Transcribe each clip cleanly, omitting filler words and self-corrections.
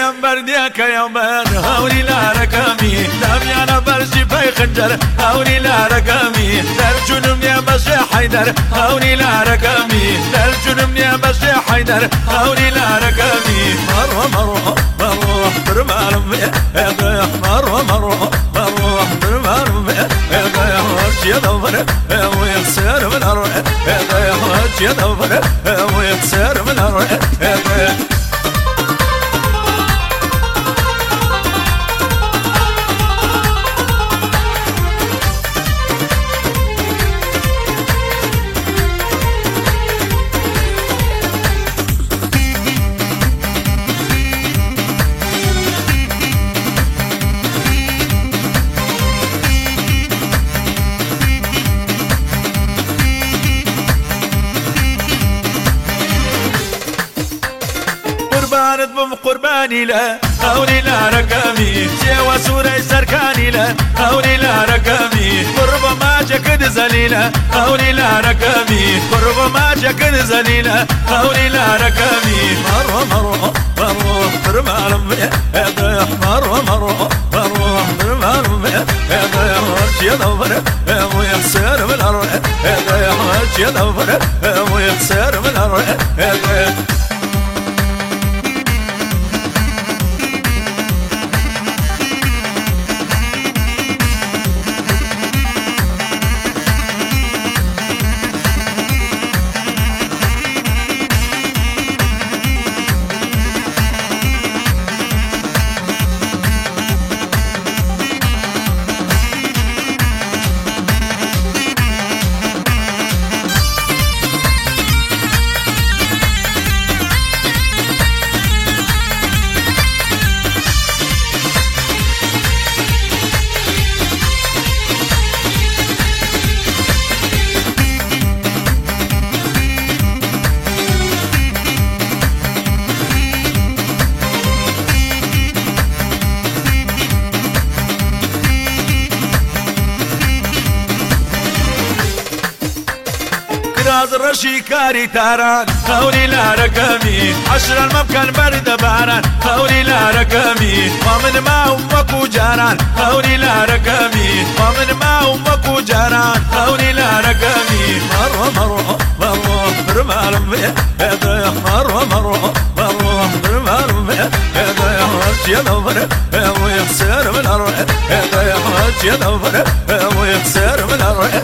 يم برديك يومان هوني لا رقمي دم يا برشي في خنجر هوني لا رقمي درجون يا بشي حيدر هوني لا رقمي درجون يا بشي حيدر هوني لا رقمي مروه مروه مروه برمالم يا مروه مروه مروه برمالم يا هرش يا دور ويخسر من الروح يا هرش يا دور ويخسر من الروح قربانت بم قرباني لا هوني لا رقمي سوى سوري سركاني لا هوني لا رقمي قرب ما جكد زليلة هوني لا رقمي قرب ما جكد زليلة هوني لا رقمي مروه مروه مروه برمالم مروه مروه مروه برمالم يا هرش يا دور ويخسر من الروح يا هرش يا دور ويخسر من الروح راز الرشي كاري تاران هوني لا رقمي عشر الممكن برد باران هوني لا رقمي ومن ما أمك جاران هوني لا رقمي ومن ما أمك جاران هوني لا رقمي مروه مروه مروه برمالم مروه مروه مروه برمالم يا هرش يا دور ويخسر من الروح يا هرش يا دور ويخسر من الروح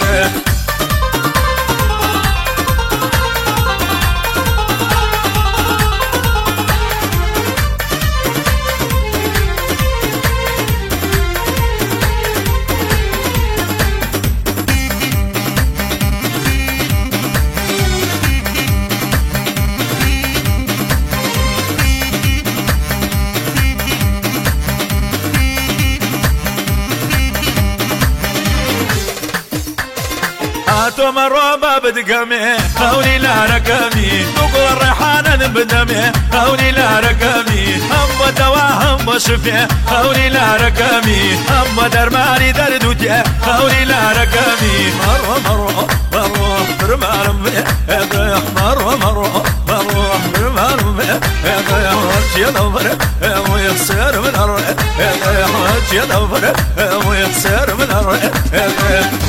هاتو مروبة بدقمي هوني لا رقمي تقول الريحانة بدمي هوني لا رقمي هم دواء هم شفي هوني لا رقمي هم درماني دردوتي هوني لا رقمي مروه مروه مروه برمالم مروه مروه مروه برمالم يا هرش يا دور ويخسر من الروح يا هرش يا دور ويخسر من الروح